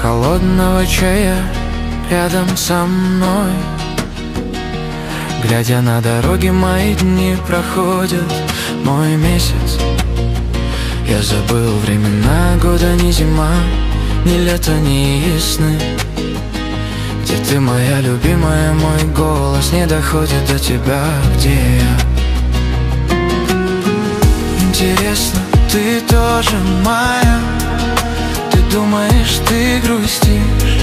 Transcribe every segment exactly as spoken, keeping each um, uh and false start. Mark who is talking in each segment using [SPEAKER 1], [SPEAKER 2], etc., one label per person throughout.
[SPEAKER 1] холодного чая рядом со мной. Глядя на дороги, мои дни проходят, мой месяц. Я забыл времена года, ни зима, ни лето, ни весны. Где ты, моя любимая, мой голос не доходит до тебя, где я? Интересно, ты тоже моя? Ты думаешь, ты грустишь?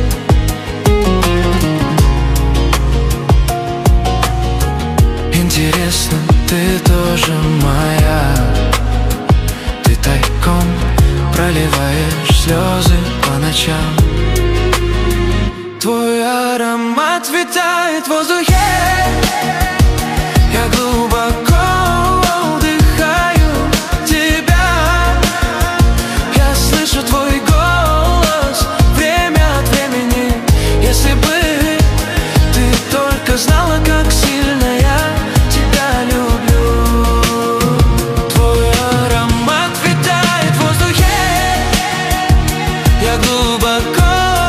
[SPEAKER 1] Интересно, ты тоже моя? Ты тайком проливаешь слезы по ночам. Твой аромат витает в воздухе. Я глубоко вдыхаю тебя. Я слышу твой голос время от времени. Если бы ты только знала, как сильно я тебя люблю. Твой аромат витает в воздухе. Я глубоко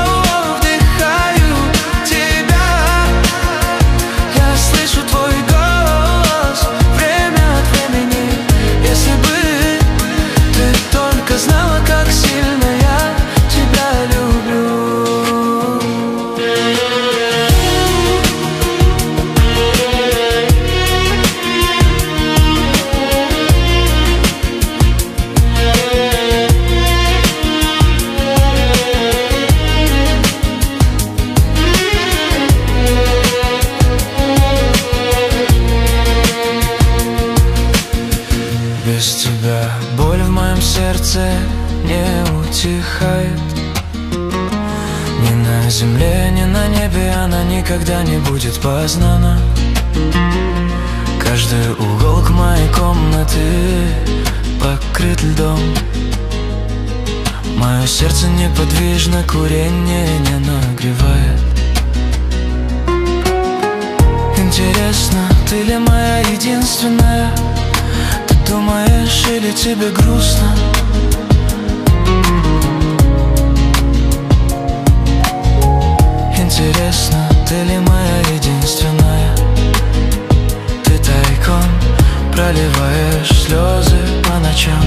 [SPEAKER 1] без тебя боль в моем сердце не утихает. Ни на земле, ни на небе она никогда не будет познана. Каждый уголок моей комнаты покрыт льдом. Мое сердце неподвижно, курение не нагревает. Интересно, ты ли моя единственная? Думаешь, или тебе грустно? Интересно, ты ли моя единственная? Ты тайком проливаешь слезы по ночам.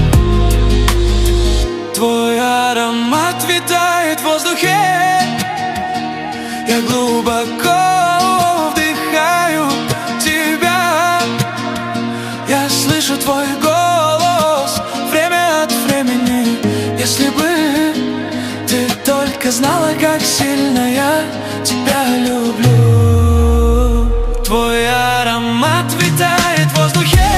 [SPEAKER 1] Твой аромат витает в воздухе. Я глубоко вдыхаю тебя. Я слышу твой голос время от времени. Если бы ты только знала, как сильно я тебя люблю. Твой аромат витает в воздухе.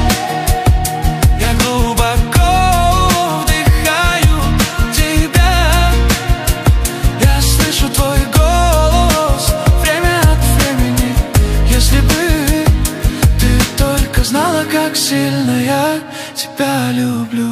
[SPEAKER 1] Я глубоко вдыхаю тебя. Я слышу твой голос время от времени. Если бы ты только знала, как сильно я тебя люблю.